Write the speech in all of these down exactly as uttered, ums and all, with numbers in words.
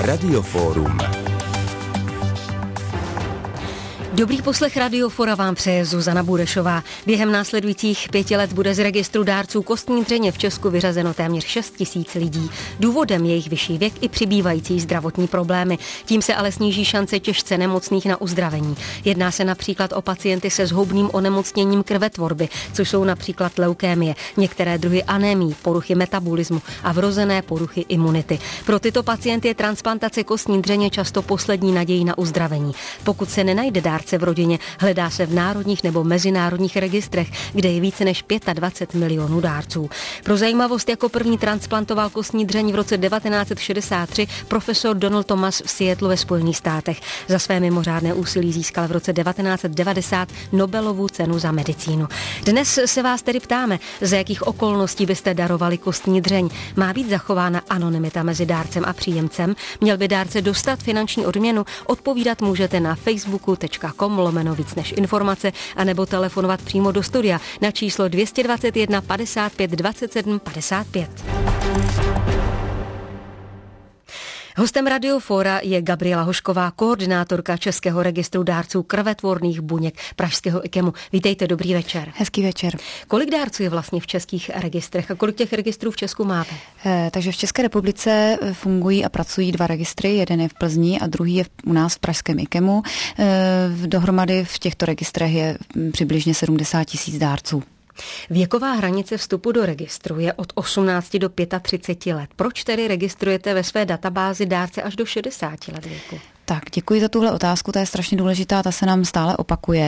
Radiofórum. Dobrý poslech Radiofora vám přeje Zuzana Burešová. Během následujících pěti let bude z registru dárců kostní dřeně v Česku vyřazeno téměř šest tisíc lidí. Důvodem je jejich vyšší věk i přibývající zdravotní problémy. Tím se ale sníží šance těžce nemocných na uzdravení. Jedná se například o pacienty se zhoubným onemocněním krvetvorby, což jsou například leukémie, některé druhy anémií, poruchy metabolismu a vrozené poruchy imunity. Pro tyto pacienty je transplantace kostní dřeně často poslední nadějí na uzdravení. Pokud se nenajde dárce v rodině, hledá se v národních nebo mezinárodních registrech, kde je více než dvacet pět milionů dárců. Pro zajímavost jako první transplantoval kostní dřeň v roce devatenáct set šedesát tři profesor Donald Thomas v Seattlu ve Spojených státech. Za své mimořádné úsilí získal v roce devatenáct set devadesát Nobelovu cenu za medicínu. Dnes se vás tedy ptáme, za jakých okolností byste darovali kostní dřeň. Má být zachována anonymita mezi dárcem a příjemcem? Měl by dárce dostat finanční odměnu? Odpovídat můžete na facebooku tečka com lomeno víc než informace, anebo telefonovat přímo do studia na číslo dvě stě dvacet jedna padesát pět dvacet sedm padesát pět. Hostem Radiofora je Gabriela Hošková, koordinátorka Českého registru dárců krvetvorných buněk pražského IKEMu. Vítejte, dobrý večer. Hezký večer. Kolik dárců je vlastně v českých registrech a kolik těch registrů v Česku máte? Eh, takže v České republice fungují a pracují dva registry, jeden je v Plzni a druhý je u nás v pražském IKEMu. Eh, dohromady v těchto registrech je přibližně sedmdesát tisíc dárců. Věková hranice vstupu do registru je od osmnácti do třiceti pěti let. Proč tedy registrujete ve své databázi dárce až do šedesáti let věku? Tak, děkuji za tuhle otázku, ta je strašně důležitá, ta se nám stále opakuje.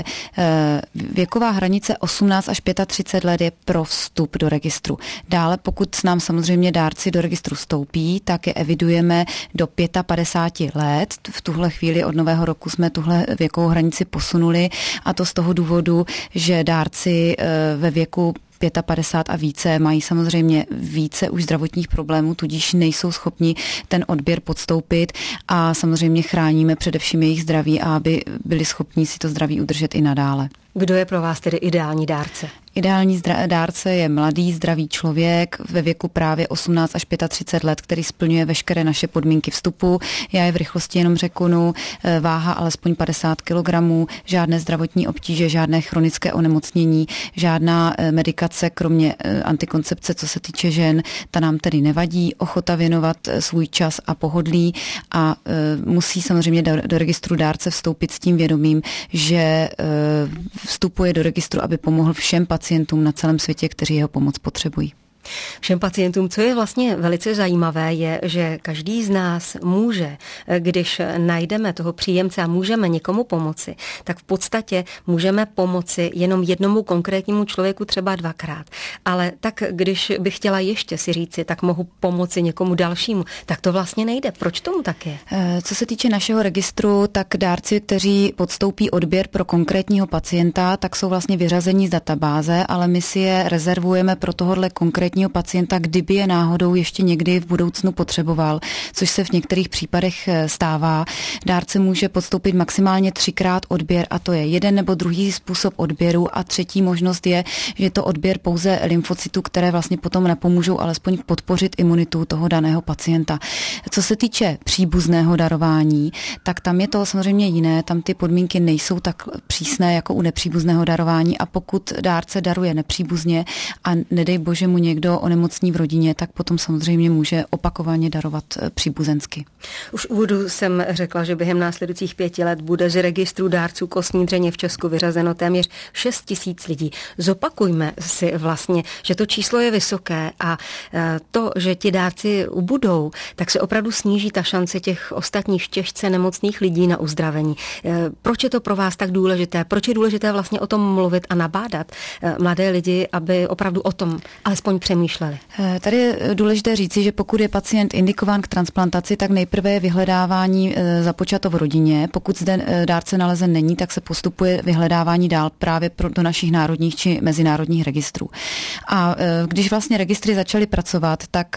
Věková hranice osmnáct až třicet pět let je pro vstup do registru. Dále, pokud s nám samozřejmě dárci do registru vstoupí, tak je evidujeme do padesát pět let. V tuhle chvíli od nového roku jsme tuhle věkovou hranici posunuli a to z toho důvodu, že dárci ve věku padesát pět a více mají samozřejmě více už zdravotních problémů, tudíž nejsou schopni ten odběr podstoupit a samozřejmě chráníme především jejich zdraví, a aby byli schopni si to zdraví udržet i nadále. Kdo je pro vás tedy ideální dárce? Ideální dárce je mladý, zdravý člověk ve věku právě osmnáct až třicet pět let, který splňuje veškeré naše podmínky vstupu. Já je v rychlosti jenom řeknu, váha alespoň padesát kilogramů, žádné zdravotní obtíže, žádné chronické onemocnění, žádná medikace, kromě antikoncepce, co se týče žen, ta nám tedy nevadí, ochota věnovat svůj čas a pohodlí a musí samozřejmě do, do registru dárce vstoupit s tím vědomím, že vstupuje do registru, aby pomohl všem pacientům na celém světě, kteří jeho pomoc potřebují. Všem pacientům, co je vlastně velice zajímavé, je, že každý z nás může, když najdeme toho příjemce a můžeme někomu pomoci, tak v podstatě můžeme pomoci jenom jednomu konkrétnímu člověku třeba dvakrát. Ale tak, když bych chtěla ještě si říci, tak mohu pomoci někomu dalšímu, tak to vlastně nejde. Proč tomu tak je? Co se týče našeho registru, tak dárci, kteří podstoupí odběr pro konkrétního pacienta, tak jsou vlastně vyřazení z databáze, ale my si je rezervujeme pro tohohle konkrétního pacienta, kdyby je náhodou ještě někdy v budoucnu potřeboval, což se v některých případech stává. Dárce může podstoupit maximálně třikrát odběr a to je jeden nebo druhý způsob odběru a třetí možnost je, že je to odběr pouze lymfocytů, které vlastně potom napomůžou alespoň podpořit imunitu toho daného pacienta. Co se týče příbuzného darování, tak tam je to samozřejmě jiné, tam ty podmínky nejsou tak přísné jako u nepříbuzného darování a pokud dárce daruje nepříbuzně a nedej bože mu někdo onemocní v rodině, tak potom samozřejmě může opakovaně darovat příbuzensky. Už úvodu jsem řekla, že během následujících pěti let bude z registru dárců kostní dřeně v Česku vyřazeno téměř šest tisíc lidí. Zopakujme si vlastně, že to číslo je vysoké a to, že ti dárci ubudou, tak se opravdu sníží ta šance těch ostatních těžce nemocných lidí na uzdravení. Proč je to pro vás tak důležité? Proč je důležité vlastně o tom mluvit a nabádat mladé lidi, aby opravdu o tom alespoň přemýšleli? Tady je důležité říci, že pokud je pacient indikován k transplantaci, tak nejprve je vyhledávání započato v rodině. Pokud zde dárce nalezen není, tak se postupuje vyhledávání dál právě pro, do našich národních či mezinárodních registrů. A když vlastně registry začaly pracovat, tak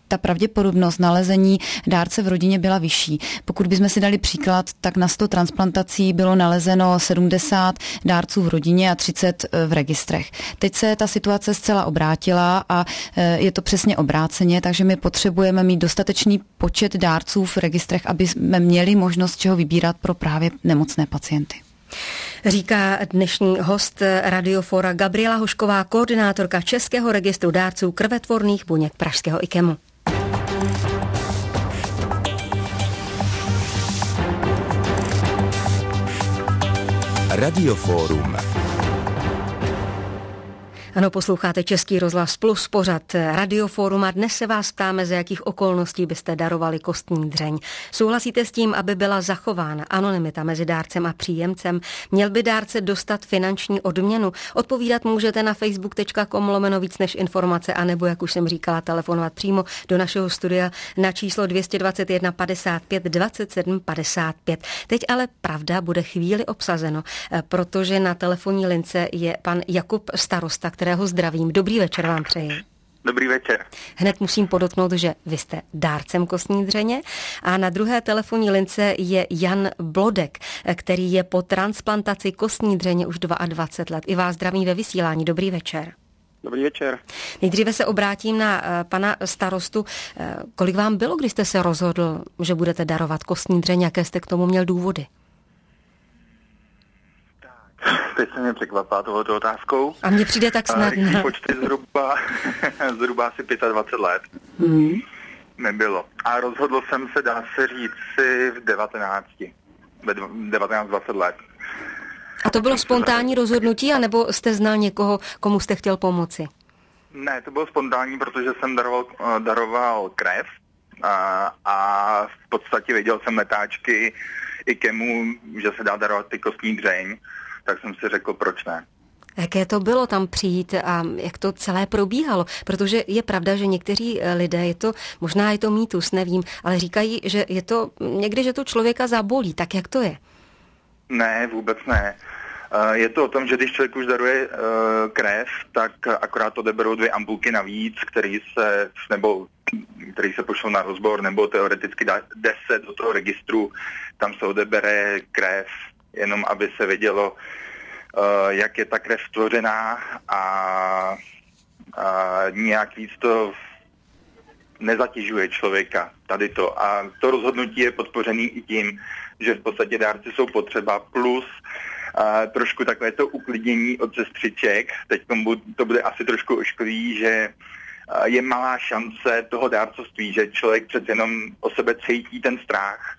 ta pravděpodobnost nalezení dárce v rodině byla vyšší. Pokud bychom si dali příklad, tak na sto transplantací bylo nalezeno sedmdesát dárců v rodině a třicet v registrech. Teď se ta situace zcela obrátila a je to přesně obráceně, takže my potřebujeme mít dostatečný počet dárců v registrech, aby jsme měli možnost čeho vybírat pro právě nemocné pacienty. Říká dnešní host Radiofora Gabriela Hošková, koordinátorka Českého registru dárců krvetvorných buněk pražského IKEMu. Radioforum. Ano, posloucháte Český rozhlas Plus, pořad Radioforum a dnes se vás ptáme, za jakých okolností byste darovali kostní dřeň. Souhlasíte s tím, aby byla zachována anonymita mezi dárcem a příjemcem? Měl by dárce dostat finanční odměnu? Odpovídat můžete na facebook tečka com lomeno víc než informace, anebo, jak už jsem říkala, telefonovat přímo do našeho studia na číslo dvě stě dvacet jedna padesát pět dvacet sedm padesát pět. Teď ale pravda bude chvíli obsazeno, protože na telefonní lince je pan Jakub starosta, kterého zdravím. Dobrý večer vám přeji. Dobrý večer. Hned musím podotknout, že vy jste dárcem kostní dřeně a na druhé telefonní lince je Jan Blodek, který je po transplantaci kostní dřeně už dvacet dva let. I vás zdravím ve vysílání. Dobrý večer. Dobrý večer. Nejdříve se obrátím na pana starostu. Kolik vám bylo, když jste se rozhodl, že budete darovat kostní dřeň? Jaké jste k tomu měl důvody? Teď se mě překvapá tohoto otázkou. A mně přijde tak snadná. Počty zhruba, zhruba asi dvacet pět let. Hmm. Nebylo. A rozhodl jsem se, dá se říct, si v devatenácti. Ve devatenáct dvacet let. A to bylo spontánní rozhodnutí, anebo jste znal někoho, komu jste chtěl pomoci? Ne, to bylo spontánní, protože jsem daroval, daroval krev a, a v podstatě viděl jsem letáčky IKEMu, že se dá darovat ty kostní dřeň. Tak jsem si řekl, proč ne. Jaké to bylo tam přijít a jak to celé probíhalo? Protože je pravda, že někteří lidé, je to, možná je to mýtus, nevím, ale říkají, že je to někdy, že to člověka zabolí. Tak jak to je? Ne, vůbec ne. Je to o tom, že když člověk už daruje krev, tak akorát odeberou dvě ampulky navíc, který se, nebo který se pošlou na rozbor, nebo teoreticky jde se do toho registru, tam se odebere krev, jenom aby se vědělo, uh, jak je ta krev stvořená a, a nějak víc to nezatěžuje člověka, tady to. A to rozhodnutí je podpořený i tím, že v podstatě dárci jsou potřeba, plus uh, trošku takové to uklidnění od sestřiček. Teď to bude asi trošku ošklivý, že uh, je malá šance toho dárcovství, že člověk přece jenom o sebe cítí ten strach,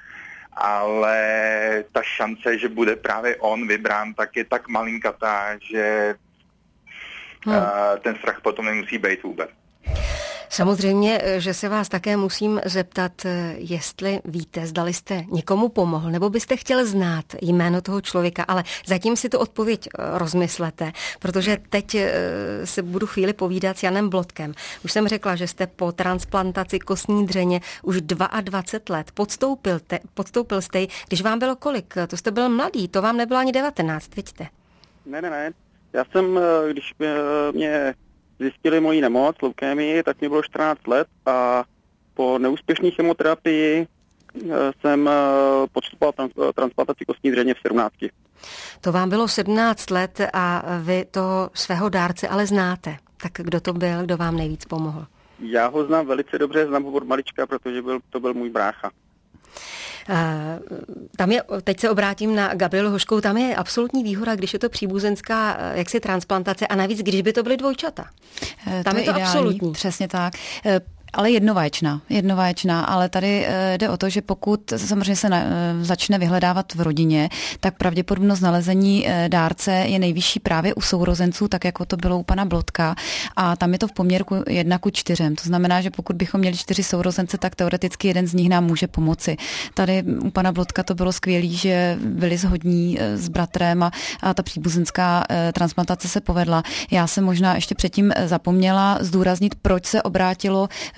ale ta šance, že bude právě on vybrán, tak je tak malinkatá, že hmm. ten strach potom nemusí být vůbec. Samozřejmě, že se vás také musím zeptat, jestli víte, zdali jste někomu pomohl, nebo byste chtěl znát jméno toho člověka, ale zatím si tu odpověď rozmyslete, protože teď se budu chvíli povídat s Janem Blodkem. Už jsem řekla, že jste po transplantaci kostní dřeně už dvacet dva let. Podstoupil, te, podstoupil jste ji, když vám bylo kolik? To jste byl mladý, to vám nebylo ani devatenáct, vidíte? Ne, ne, ne. Já jsem, když mě zjistili moji nemoc, leukémii, tak mi bylo čtrnáct let a po neúspěšné chemoterapii jsem podstupoval trans- transplantaci kostní dřeně v sedmnácti. To vám bylo sedmnáct let a vy toho svého dárce ale znáte. Tak kdo to byl, kdo vám nejvíc pomohl? Já ho znám velice dobře, znám ho od malička, protože byl, to byl můj brácha. Uh, tam je, teď se obrátím na Gabrielu Hoškou, tam je absolutní výhoda, když je to příbuzenská jaksi transplantace a navíc, když by to byly dvojčata. Tam to je to ideální, absolutní. Přesně tak. Ale jednovaječná, jednovaječná, ale tady jde o to, že pokud samozřejmě se na, začne vyhledávat v rodině, tak pravděpodobnost nalezení dárce je nejvyšší právě u sourozenců, tak jako to bylo u pana Blodka, a tam je to v poměru jedna ku čtyřem. To znamená, že pokud bychom měli čtyři sourozence, tak teoreticky jeden z nich nám může pomoci. Tady u pana Blodka to bylo skvělé, že byli shodní s bratrem a, a ta příbuzenská transplantace se povedla. Já jsem možná ještě předtím zapomněla zdůraznit, proč se obrátilo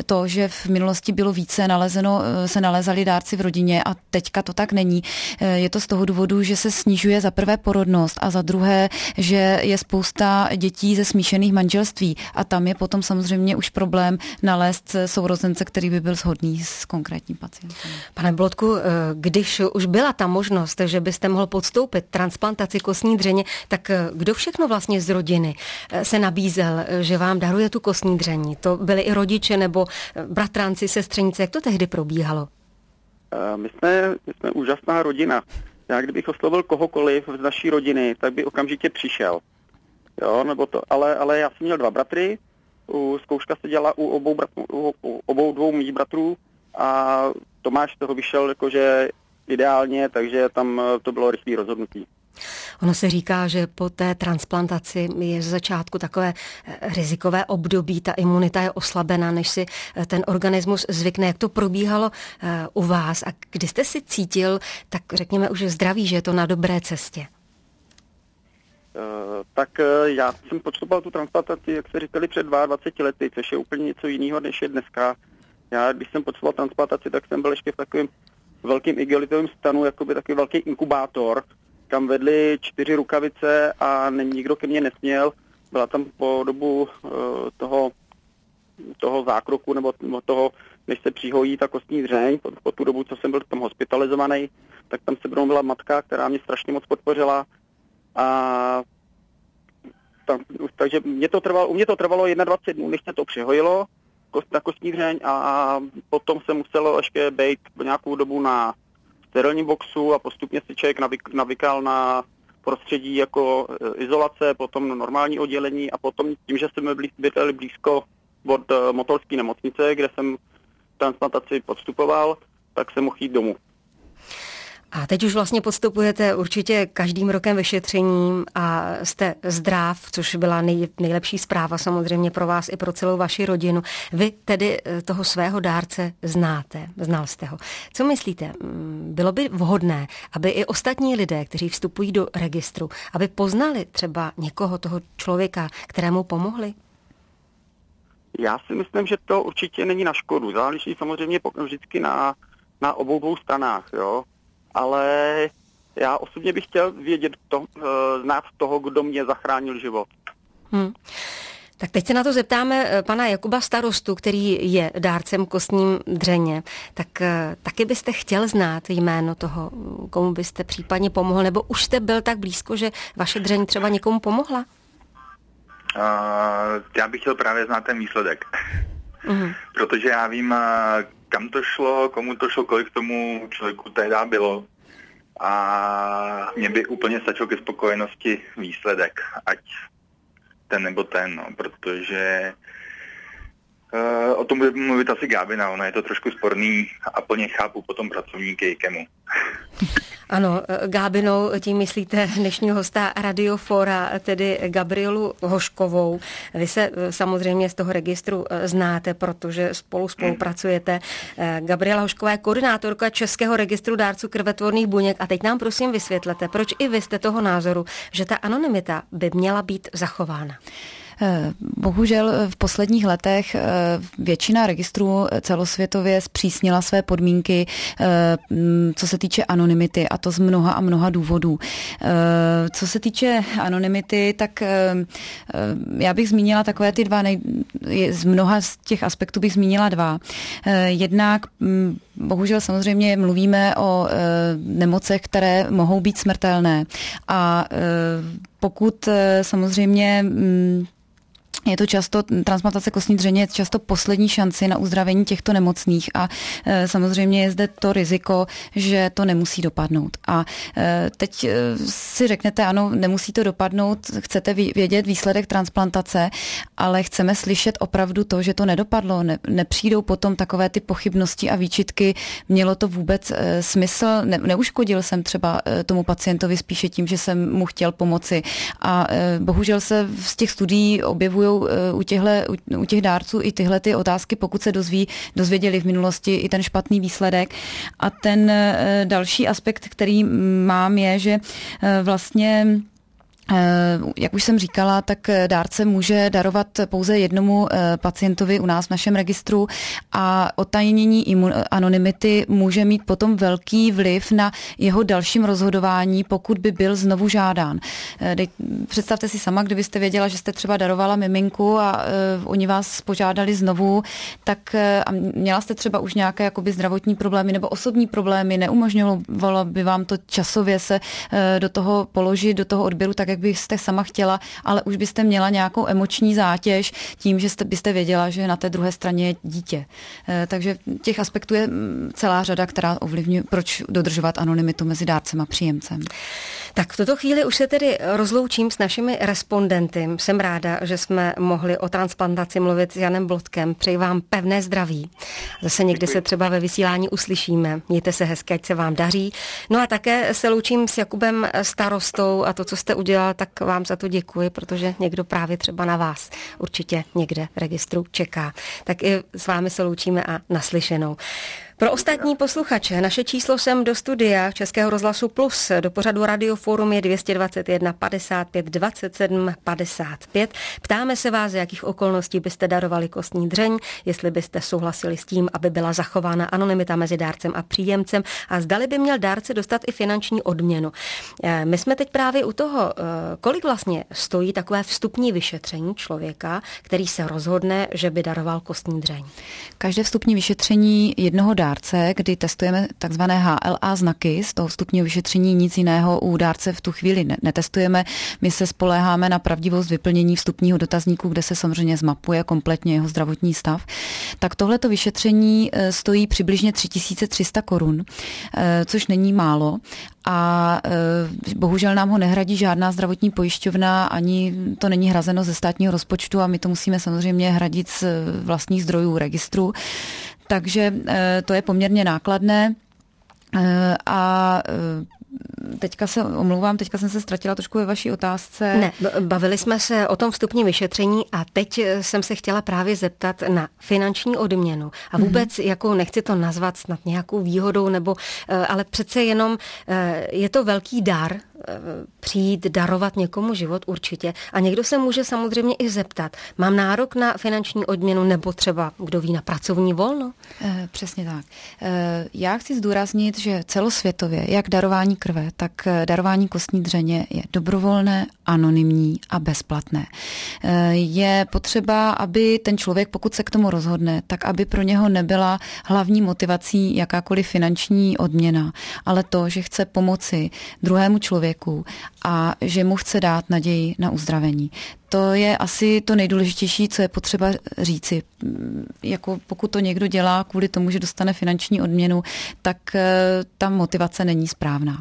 to, že v minulosti bylo více nalezeno, se nalezali dárci v rodině a teďka to tak není. Je to z toho důvodu, že se snižuje za prvé porodnost a za druhé, že je spousta dětí ze smíšených manželství a tam je potom samozřejmě už problém nalézt sourozence, který by byl shodný s konkrétním pacientem. Pane Blotku, když už byla ta možnost, že byste mohl podstoupit transplantaci kostní dřeně, tak kdo všechno vlastně z rodiny se nabízel, že vám daruje tu kostní dřeň? To byli i rodiče nebo bratranci, sestřenice, jak to tehdy probíhalo? My jsme, my jsme úžasná rodina. Já kdybych oslovil kohokoliv z naší rodiny, tak by okamžitě přišel. Jo, nebo to, ale, ale já jsem měl dva bratry, u, zkouška se dělala u obou, brat, u, u obou dvou mých bratrů a Tomáš z toho vyšel jakože ideálně, takže tam to bylo rychlé rozhodnutí. Ono se říká, že po té transplantaci je z začátku takové rizikové období, ta imunita je oslabená, než si ten organismus zvykne. Jak to probíhalo u vás a kdy jste si cítil, tak řekněme už zdraví, že je to na dobré cestě? Tak já jsem podstupoval tu transplantaci, jak se říkali, před dvaceti dvěma lety, což je úplně něco jiného, než je dneska. Já, když jsem podstupoval transplantaci, tak jsem byl ještě v takovém velkým igelitovém stanu, jakoby takový velký inkubátor, kam vedli čtyři rukavice a nikdo ke mně nesměl. Byla tam po dobu uh, toho, toho zákroku nebo toho, než se přihojí ta kostní dřeň, po, po tu dobu, co jsem byl tam hospitalizovaný, tak tam se mnou byla matka, která mě strašně moc podpořila. A tam, takže mě to trvalo, u mě to trvalo dvacet jedna dnů, než se to přihojilo kost, na kostní dřeň a potom se muselo ještě být nějakou dobu na sterilním boxu a postupně si člověk navyk, navykal na prostředí jako izolace, potom normální oddělení a potom tím, že jsme byli bydleli blízko od Motolské nemocnice, kde jsem transplantaci podstupoval, tak jsem mohl jít domů. A teď už vlastně podstupujete určitě každým rokem vyšetřením a jste zdrav, což byla nej, nejlepší zpráva samozřejmě pro vás i pro celou vaši rodinu. Vy tedy toho svého dárce znáte, znal jste ho. Co myslíte, bylo by vhodné, aby i ostatní lidé, kteří vstupují do registru, aby poznali třeba někoho, toho člověka, kterému pomohli? Já si myslím, že to určitě není na škodu. Záleží samozřejmě vždycky na, na obou dvou stranách, jo. Ale já osobně bych chtěl vědět to, znát toho, kdo mě zachránil život. Hmm. Tak teď se na to zeptáme pana Jakuba starostu, který je dárcem kostní dřeně. Tak taky byste chtěl znát jméno toho, komu byste případně pomohl, nebo už jste byl tak blízko, že vaše dřeň třeba někomu pomohla? Uh, já bych chtěl právě znát ten výsledek. Hmm. Protože já vím, kam to šlo, komu to šlo, kolik tomu člověku tehdy bylo. A mě by úplně stačil ke spokojenosti výsledek, ať ten nebo ten, no, protože uh, o tom bude mluvit asi Gábina, ona je to trošku sporný a plně chápu potom pracovníky KEMu. Ano, Gábinou, tím myslíte dnešního hosta Radiofora, tedy Gabrielu Hoškovou. Vy se samozřejmě z toho registru znáte, protože spolu spolupracujete. Gabriela Hošková je koordinátorka Českého registru dárců krvetvorných buněk a teď nám prosím vysvětlete, proč i vy jste toho názoru, že ta anonymita by měla být zachována. Bohužel v posledních letech většina registrů celosvětově zpřísnila své podmínky, co se týče anonymity, a to z mnoha a mnoha důvodů. Co se týče anonymity, tak já bych zmínila takové ty dva, nej... z mnoha z těch aspektů bych zmínila dva. Jednak bohužel samozřejmě mluvíme o nemocech, které mohou být smrtelné a pokud samozřejmě je to často, transplantace kostní dřeně je často poslední šanci na uzdravení těchto nemocných a e, samozřejmě je zde to riziko, že to nemusí dopadnout. A e, teď e, si řeknete, ano, nemusí to dopadnout, chcete vědět výsledek transplantace, ale chceme slyšet opravdu to, že to nedopadlo. Ne, nepřijdou potom takové ty pochybnosti a výčitky, mělo to vůbec e, smysl, ne, neuškodil jsem třeba e, tomu pacientovi spíše tím, že jsem mu chtěl pomoci. A e, bohužel se z těch studií objevují u, těhle, u těch dárců i tyhle ty otázky, pokud se dozví, dozvěděli v minulosti i ten špatný výsledek. A ten další aspekt, který mám, je, že vlastně Jak už jsem říkala, tak dárce může darovat pouze jednomu pacientovi u nás v našem registru a otajnění anonymity může mít potom velký vliv na jeho dalším rozhodování, pokud by byl znovu žádán. Představte si sama, kdybyste věděla, že jste třeba darovala miminku a oni vás požádali znovu, tak a měla jste třeba už nějaké jakoby zdravotní problémy nebo osobní problémy, neumožňovalo by vám to časově se do toho položit, do toho odběru, tak jak byste sama chtěla, ale už byste měla nějakou emoční zátěž tím, že jste, byste věděla, že na té druhé straně je dítě. Takže těch aspektů je celá řada, která ovlivňuje, proč dodržovat anonymitu mezi dárcem a příjemcem. Tak v tuto chvíli už se tedy rozloučím s našimi respondenty. Jsem ráda, že jsme mohli o transplantaci mluvit s Janem Blotkem. Přeji vám pevné zdraví. Zase někdy se třeba ve vysílání uslyšíme. Mějte se hezky, ať se vám daří. No a také se loučím s Jakubem starostou a to, co jste udělal, tak vám za to děkuji, protože někdo právě třeba na vás určitě někde v registru čeká. Tak i s vámi se loučíme a naslyšenou. Pro ostatní posluchače naše číslo sem do studia Českého rozhlasu Plus do pořadu Radioforum je dvě stě dvacet jedna padesát pět dvacet sedm padesát pět. Ptáme se vás, z jakých okolností byste darovali kostní dřeň, jestli byste souhlasili s tím, aby byla zachována anonymita mezi dárcem a příjemcem a zdali by měl dárce dostat i finanční odměnu. My jsme teď právě u toho, kolik vlastně stojí takové vstupní vyšetření člověka, který se rozhodne, že by daroval kostní dřeň. Každé vstupní vyšetření jednoho dárce, kdy testujeme takzvané H L A znaky, z toho vstupního vyšetření nic jiného u dárce v tu chvíli netestujeme. My se spoléháme na pravdivost vyplnění vstupního dotazníku, kde se samozřejmě zmapuje kompletně jeho zdravotní stav. Tak tohleto vyšetření stojí přibližně tři tisíce tři sta korun, což není málo. A bohužel nám ho nehradí žádná zdravotní pojišťovna, ani to není hrazeno ze státního rozpočtu a my to musíme samozřejmě hradit z vlastních zdrojů registru. Takže to je poměrně nákladné a teďka se omlouvám, teďka jsem se ztratila trošku ve vaší otázce. Ne, bavili jsme se o tom vstupním vyšetření a teď jsem se chtěla právě zeptat na finanční odměnu. A vůbec, mm-hmm. jako nechci to nazvat snad nějakou výhodou, nebo, ale přece jenom je to velký dar přijít darovat někomu život určitě. A někdo se může samozřejmě i zeptat, mám nárok na finanční odměnu nebo třeba, kdo ví, na pracovní volno? E, přesně tak. E, já chci zdůraznit, že celosvětově, jak darování krve, tak darování kostní dřeně je dobrovolné, anonymní a bezplatné. E, je potřeba, aby ten člověk, pokud se k tomu rozhodne, tak aby pro něho nebyla hlavní motivací jakákoliv finanční odměna, ale to, že chce pomoci druhému člověku a že mu chce dát naději na uzdravení. To je asi to nejdůležitější, co je potřeba říci. Jako pokud to někdo dělá kvůli tomu, že dostane finanční odměnu, tak ta motivace není správná.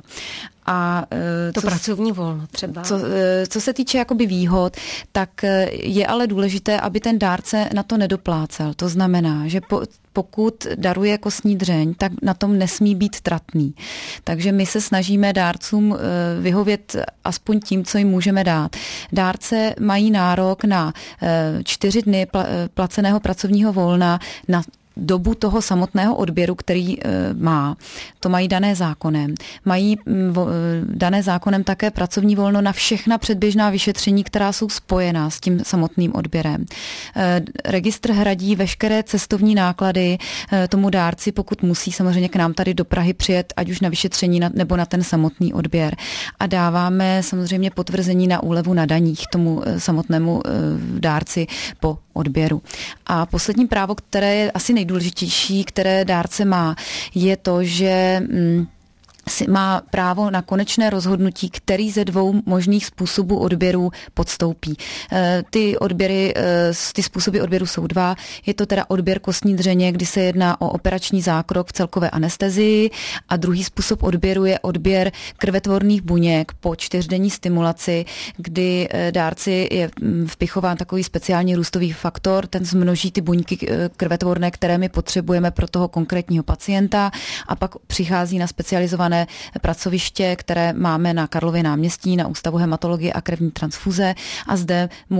A to co, pracovní volno třeba. Co, co se týče jakoby výhod, tak je ale důležité, aby ten dárce na to nedoplácel. To znamená, že po, pokud daruje kostní dřeň, tak na tom nesmí být tratný. Takže my se snažíme dárcům vyhovět aspoň tím, co jim můžeme dát. Dárce mají nárok na čtyři dny placeného pracovního volna na dobu toho samotného odběru, který e, má. To mají dané zákonem. Mají vo, dané zákonem také pracovní volno na všechna předběžná vyšetření, která jsou spojená s tím samotným odběrem. E, registr hradí veškeré cestovní náklady e, tomu dárci, pokud musí samozřejmě k nám tady do Prahy přijet, ať už na vyšetření na, nebo na ten samotný odběr. A dáváme samozřejmě potvrzení na úlevu na daních tomu e, samotnému e, dárci po odběru. A poslední právo, které je asi nejdůležitější, které dárce má, je to, že mm, si má právo na konečné rozhodnutí, který ze dvou možných způsobů odběrů podstoupí. Ty odběry, ty způsoby odběru jsou dva. Je to teda odběr kostní dřeně, kdy se jedná o operační zákrok v celkové anestezii a druhý způsob odběru je odběr krvetvorných buněk po čtyřdenní stimulaci, kdy dárci je vpichován takový speciální růstový faktor, ten zmnoží ty buňky krvetvorné, které my potřebujeme pro toho konkrétního pacienta a pak přichází na specializované pracoviště, které máme na Karlově náměstí na Ústavu hematologie a krevní transfuze a zde mu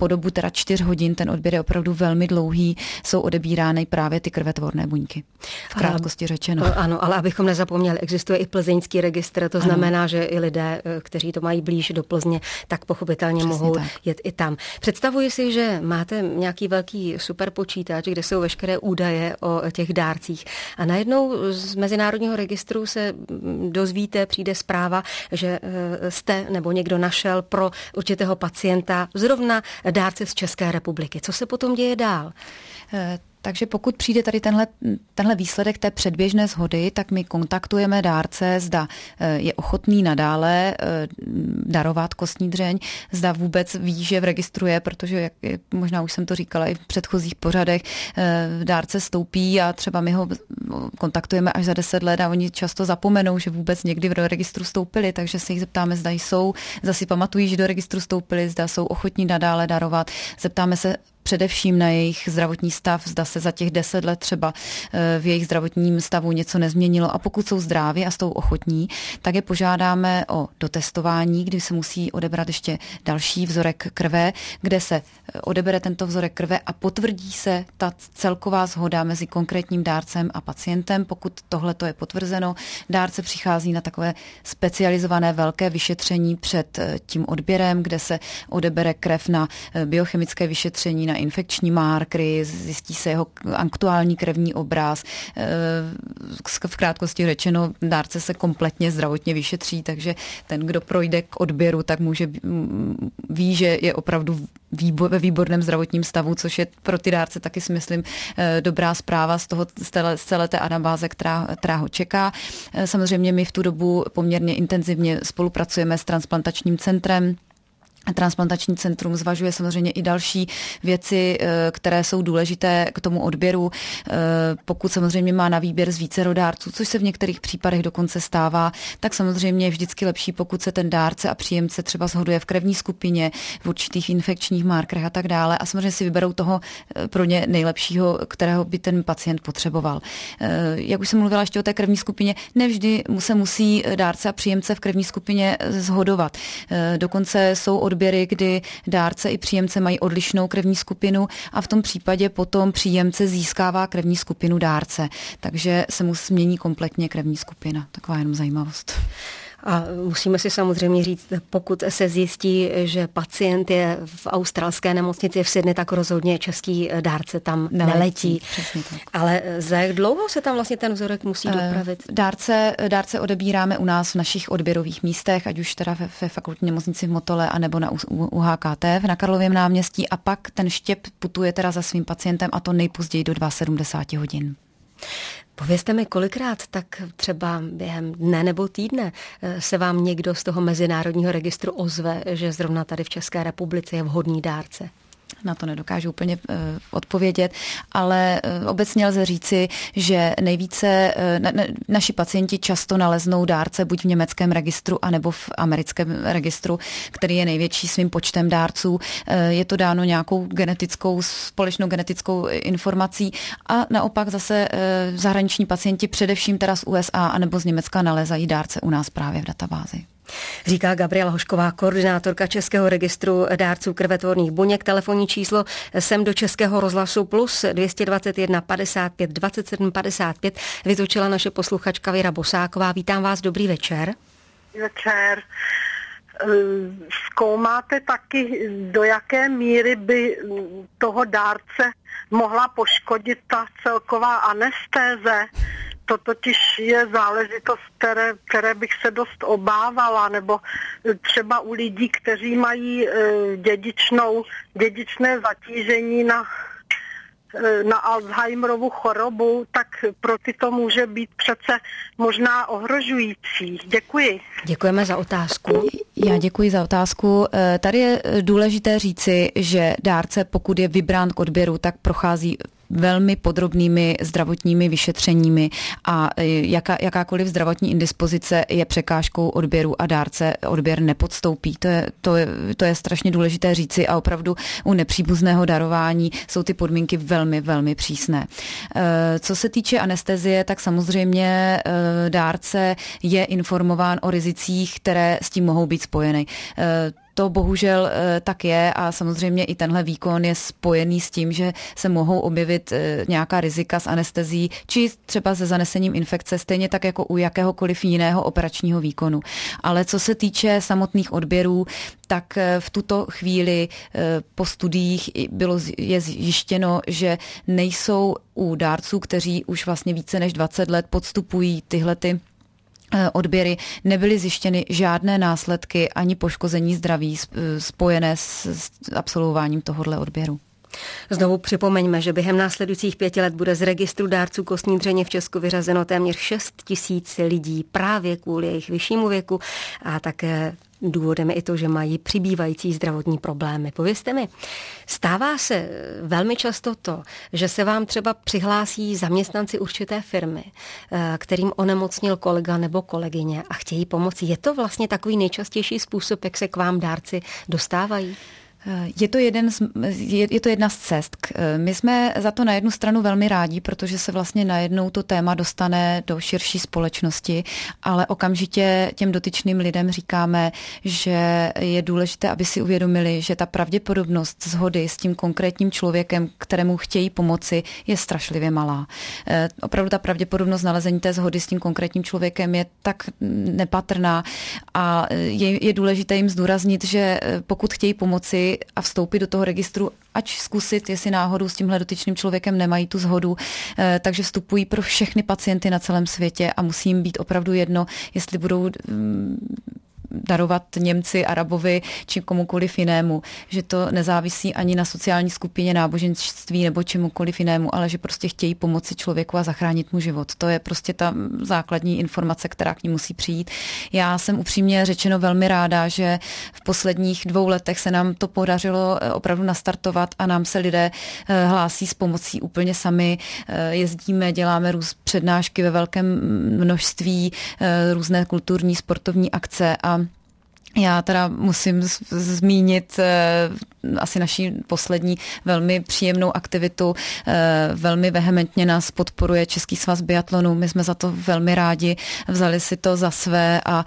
po dobu teda čtyř hodin, ten odběr je opravdu velmi dlouhý, jsou odebírány právě ty krvetvorné buňky. V krátkosti řečeno. Ano, ale abychom nezapomněli, existuje i plzeňský registr, to znamená, ano. že i lidé, kteří to mají blíž do Plzně, tak pochopitelně Přesně mohou tak. jet i tam. Představuji si, že máte nějaký velký superpočítač, kde jsou veškeré údaje o těch dárcích. A najednou z Mezinárodního registru se dozvíte, přijde zpráva, že jste nebo někdo našel pro určitého pacienta zrovna dárce z České republiky. Co se potom děje dál? Takže pokud přijde tady tenhle, tenhle výsledek té předběžné shody, tak my kontaktujeme dárce, zda je ochotný nadále darovat kostní dřeň, zda vůbec ví, že v registru je, protože jak, možná už jsem to říkala i v předchozích pořadech, dárce stoupí a třeba my ho kontaktujeme až za deset let a oni často zapomenou, že vůbec někdy v registru stoupili, takže se jich zeptáme, zda jsou, zda si pamatují, že do registru stoupili, zda jsou ochotní nadále darovat. Zeptáme se především na jejich zdravotní stav, zda se za těch deset let třeba v jejich zdravotním stavu něco nezměnilo a pokud jsou zdraví a jsou ochotní, tak je požádáme o dotestování, kdy se musí odebrat ještě další vzorek krve, kde se odebere tento vzorek krve a potvrdí se ta celková shoda mezi konkrétním dárcem a pacientem. Pokud tohle to je potvrzeno, dárce přichází na takové specializované velké vyšetření před tím odběrem, kde se odebere krev na biochemické vyšetření, na infekční markery, zjistí se jeho aktuální krevní obraz. V krátkosti řečeno, dárce se kompletně zdravotně vyšetří, takže ten, kdo projde k odběru, tak může ví, že je opravdu výbor, ve výborném zdravotním stavu, což je pro ty dárce taky si myslím dobrá zpráva z toho, z celé, z celé té anabáze, která, která ho čeká. Samozřejmě my v tu dobu poměrně intenzivně spolupracujeme s transplantačním centrem. Transplantační centrum zvažuje samozřejmě i další věci, které jsou důležité k tomu odběru. Pokud samozřejmě má na výběr z vícero dárců, což se v některých případech dokonce stává, tak samozřejmě je vždycky lepší, pokud se ten dárce a příjemce třeba shoduje v krevní skupině, v určitých infekčních markerech a tak dále. A samozřejmě si vyberou toho pro ně nejlepšího, kterého by ten pacient potřeboval. Jak už jsem mluvila ještě o té krevní skupině, nevždy se musí dárce a příjemce v krevní skupině shodovat. Dokonce jsou odběry, kdy dárce i příjemce mají odlišnou krevní skupinu a v tom případě potom příjemce získává krevní skupinu dárce. Takže se mu změní kompletně krevní skupina. Taková jenom zajímavost. A musíme si samozřejmě říct, pokud se zjistí, že pacient je v australské nemocnici v Sydney, tak rozhodně český dárce tam neletí. neletí. Ale za jak dlouho se tam vlastně ten vzorek musí dopravit? Dárce, dárce odebíráme u nás v našich odběrových místech, ať už teda ve, ve fakultní nemocnici v Motole, anebo na U H K T na Karlově náměstí a pak ten štěp putuje teda za svým pacientem a to nejpozději do sedmdesát dva hodin. Povězte mi, kolikrát tak třeba během dne nebo týdne se vám někdo z toho mezinárodního registru ozve, že zrovna tady v České republice je vhodný dárce? Na to nedokážu úplně uh, odpovědět, ale uh, obecně lze říci, že nejvíce uh, na, na, naši pacienti často naleznou dárce buď v německém registru, anebo v americkém registru, který je největší svým počtem dárců. Uh, je to dáno nějakou genetickou, společnou genetickou informací a naopak zase uh, zahraniční pacienti především teda z U S A anebo z Německa nalezají dárce u nás právě v databázi. Říká Gabriela Hošková, koordinátorka Českého registru dárců krvetvorných buněk. Telefonní číslo sem do Českého rozhlasu plus dvě stě dvacet jedna padesát pět dvacet sedm padesát pět vytočila naše posluchačka Věra Bosáková. Vítám vás, dobrý večer. Večer. Zkoumáte taky, do jaké míry by toho dárce mohla poškodit ta celková anestéze? To totiž je záležitost, které, které bych se dost obávala, nebo třeba u lidí, kteří mají dědičnou, dědičné zatížení na, na Alzheimerovu chorobu, tak pro ty to může být přece možná ohrožující. Děkuji. Děkujeme za otázku. Já děkuji za otázku. Tady je důležité říci, že dárce, pokud je vybrán k odběru, tak prochází velmi podrobnými zdravotními vyšetřeními a jaká, jakákoliv zdravotní indispozice je překážkou odběru a dárce odběr nepodstoupí. To je, to je, to je strašně důležité říci a opravdu u nepříbuzného darování jsou ty podmínky velmi, velmi přísné. Co se týče anestezie, tak samozřejmě dárce je informován o rizicích, které s tím mohou být spojeny. To bohužel tak je a samozřejmě i tenhle výkon je spojený s tím, že se mohou objevit nějaká rizika s anestezí či třeba se zanesením infekce, stejně tak jako u jakéhokoliv jiného operačního výkonu. Ale co se týče samotných odběrů, tak v tuto chvíli po studiích bylo je zjištěno, že nejsou u dárců, kteří už vlastně více než dvacet let podstupují tyhle ty odběry, nebyly zjištěny žádné následky ani poškození zdraví spojené s absolvováním tohohle odběru. Znovu připomeňme, že během následujících pěti let bude z registru dárců kostní dřeně v Česku vyřazeno téměř šest tisíc lidí právě kvůli jejich vyššímu věku a také důvodem je i to, že mají přibývající zdravotní problémy. Povězte mi, stává se velmi často to, že se vám třeba přihlásí zaměstnanci určité firmy, kterým onemocnil kolega nebo kolegyně a chtějí pomoci. Je to vlastně takový nejčastější způsob, jak se k vám dárci dostávají? Je to, jeden z, je to jedna z cest. My jsme za to na jednu stranu velmi rádi, protože se vlastně najednou to téma dostane do širší společnosti, ale okamžitě těm dotyčným lidem říkáme, že je důležité, aby si uvědomili, že ta pravděpodobnost shody s tím konkrétním člověkem, kterému chtějí pomoci, je strašlivě malá. Opravdu ta pravděpodobnost nalezení té shody s tím konkrétním člověkem je tak nepatrná a je, je důležité jim zdůraznit, že pokud chtějí pomoci a vstoupit do toho registru, ať zkusit, jestli náhodou s tímhle dotyčným člověkem nemají tu shodu, takže vstupují pro všechny pacienty na celém světě a musí jim být opravdu jedno, jestli budou darovat Němci, Arabovi či komukoliv jinému, že to nezávisí ani na sociální skupině, náboženství nebo čemukoliv jinému, ale že prostě chtějí pomoci člověku a zachránit mu život. To je prostě ta základní informace, která k ní musí přijít. Já jsem upřímně řečeno velmi ráda, že v posledních dvou letech se nám to podařilo opravdu nastartovat a nám se lidé hlásí s pomocí úplně sami. Jezdíme, děláme růz přednášky ve velkém množství, různé kulturní, sportovní akce a já teda musím zmínit asi naší poslední velmi příjemnou aktivitu. Velmi vehementně nás podporuje Český svaz biatlonu. My jsme za to velmi rádi, vzali si to za své a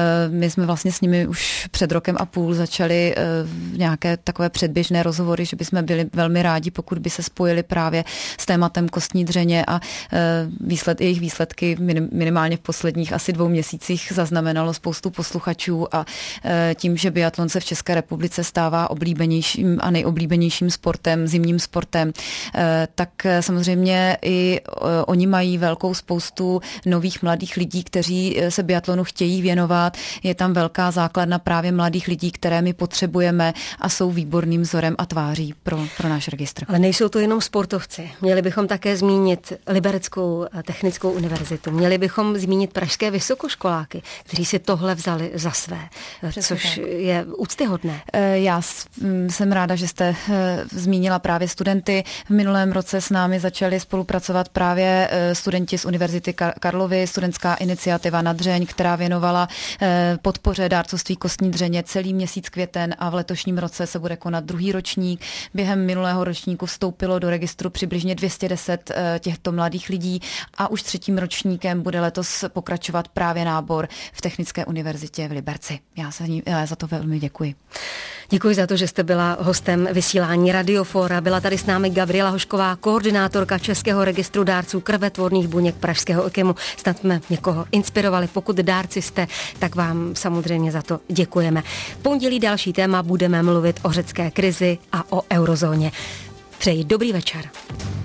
my jsme vlastně s nimi už před rokem a půl začali nějaké takové předběžné rozhovory, že bychom byli velmi rádi, pokud by se spojili právě s tématem kostní dřeně a výsled, jejich výsledky minimálně v posledních asi dvou měsících zaznamenalo spoustu posluchačů a tím, že biatlon se v České republice stává oblíbenějším a nejoblíbenějším sportem, zimním sportem, tak samozřejmě i oni mají velkou spoustu nových mladých lidí, kteří se biatlonu chtějí věnovat. Je tam velká základna právě mladých lidí, které my potřebujeme a jsou výborným vzorem a tváří pro, pro náš registr. Ale nejsou to jenom sportovci. Měli bychom také zmínit Libereckou technickou univerzitu. Měli bychom zmínit pražské vysokoškoláky, kteří si tohle vzali za své. Přesně což tak. Je úctyhodné. Já jsem ráda, že jste zmínila právě studenty. V minulém roce s námi začali spolupracovat právě studenti z Univerzity Karlovy, studentská iniciativa Na dřeň, která věnovala podpoře dárcovství kostní dřeně celý měsíc květen a v letošním roce se bude konat druhý ročník. Během minulého ročníku vstoupilo do registru přibližně dvě stě deset těchto mladých lidí a už třetím ročníkem bude letos pokračovat právě nábor v Technické univerzitě v Liberci. Já se já za to velmi děkuji. Děkuji za to, že jste byla hostem vysílání Radiofora. Byla tady s námi Gabriela Hošková, koordinátorka Českého registru dárců krvetvorných buněk Pražského IKEMu. Snad jsme někoho inspirovali. Pokud dárci jste, tak vám samozřejmě za to děkujeme. V pondělí další téma budeme mluvit o řecké krizi a o eurozóně. Přeji dobrý večer.